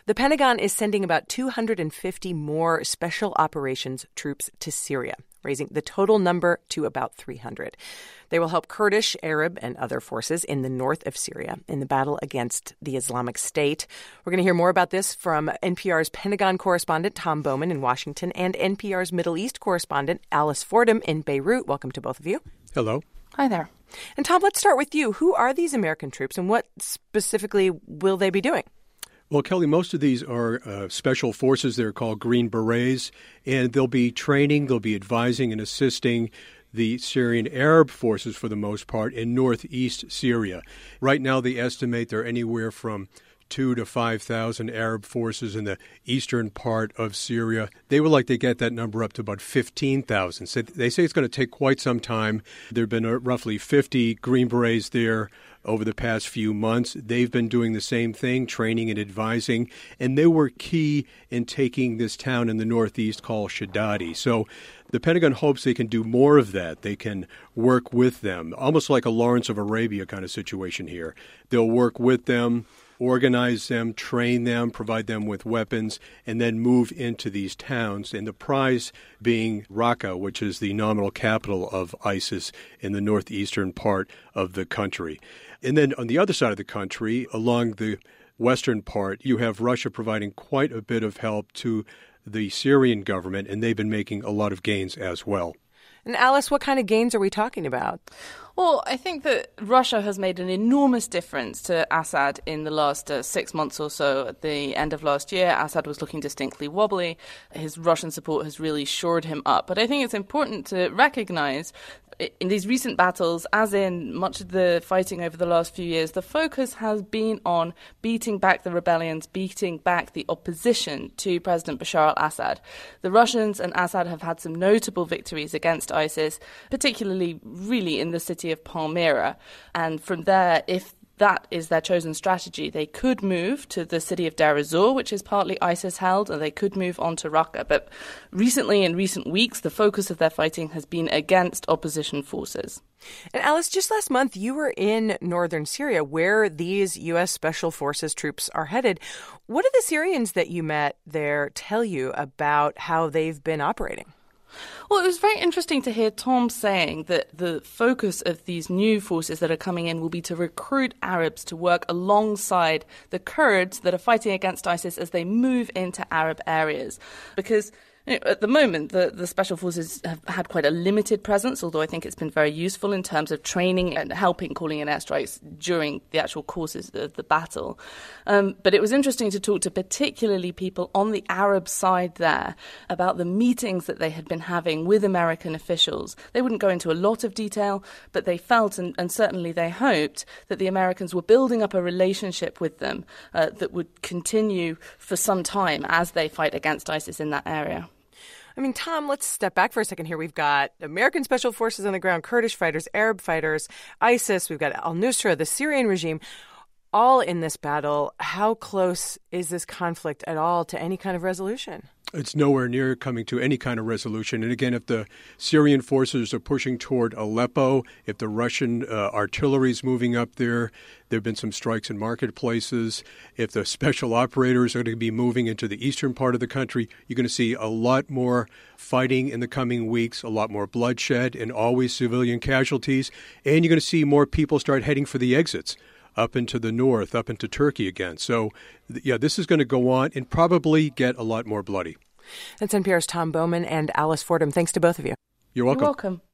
The Pentagon is sending about 250 more special operations troops to Syria, raising the total number to about 300. They will help Kurdish, Arab, and other forces in the north of Syria in the battle against the Islamic State. We're going to hear more about this from NPR's Pentagon correspondent Tom Bowman in Washington and NPR's Middle East correspondent Alice Fordham in Beirut. Welcome to both of you. Hello. Hi there. And Tom, let's start with you. Who are these American troops and what specifically will they be doing? Well, Kelly, most of these are special forces. They're called Green Berets, and they'll be training, they'll be advising and assisting the Syrian Arab forces for the most part in northeast Syria. Right now, they estimate there are anywhere from 2,000 to 5,000 Arab forces in the eastern part of Syria. They would like to get that number up to about 15,000. So they say it's going to take quite some time. There have been roughly 50 Green Berets there over the past few months. They've been doing the same thing, training and advising, and they were key in taking this town in the northeast called Shadadi. So the Pentagon hopes they can do more of that. They can work with them, almost like a Lawrence of Arabia kind of situation here. They'll work with them, organize them, train them, provide them with weapons, and then move into these towns. And the prize being Raqqa, which is the nominal capital of ISIS in the northeastern part of the country. And then on the other side of the country, along the western part, you have Russia providing quite a bit of help to the Syrian government, and they've been making a lot of gains as well. And Alice, what kind of gains are we talking about? Well, I think that Russia has made an enormous difference to Assad in the last 6 months or so. At the end of last year, Assad was looking distinctly wobbly. His Russian support has really shored him up. But I think it's important to recognize in these recent battles, as in much of the fighting over the last few years, the focus has been on beating back the rebellions, beating back the opposition to President Bashar al-Assad. The Russians and Assad have had some notable victories against ISIS, particularly really in the city of Palmyra. And from there, if that is their chosen strategy, they could move to the city of Deir ez-Zor, which is partly ISIS-held, and they could move on to Raqqa. But recently, in recent weeks, the focus of their fighting has been against opposition forces. And Alice, just last month, you were in northern Syria, where these U.S. Special Forces troops are headed. What did the Syrians that you met there tell you about how they've been operating? Well, it was very interesting to hear Tom saying that the focus of these new forces that are coming in will be to recruit Arabs to work alongside the Kurds that are fighting against ISIS as they move into Arab areas. Because at the moment, the Special Forces have had quite a limited presence, although I think it's been very useful in terms of training and helping calling in airstrikes during the actual courses of the battle. But it was interesting to talk to particularly people on the Arab side there about the meetings that they had been having with American officials. They wouldn't go into a lot of detail, but they felt and certainly they hoped that the Americans were building up a relationship with them that would continue for some time as they fight against ISIS in that area. I mean, Tom, let's step back for a second here. We've got American Special Forces on the ground, Kurdish fighters, Arab fighters, ISIS. We've got al-Nusra, the Syrian regime, all in this battle. How close is this conflict at all to any kind of resolution? It's nowhere near coming to any kind of resolution. And again, if the Syrian forces are pushing toward Aleppo, if the Russian artillery is moving up there, there have been some strikes in marketplaces. If the special operators are going to be moving into the eastern part of the country, you're going to see a lot more fighting in the coming weeks, a lot more bloodshed, and always civilian casualties. And you're going to see more people start heading for the exits up into the north, up into Turkey again. So, yeah, this is going to go on and probably get a lot more bloody. That's NPR's Tom Bowman and Alice Fordham. Thanks to both of you. You're welcome. You're welcome.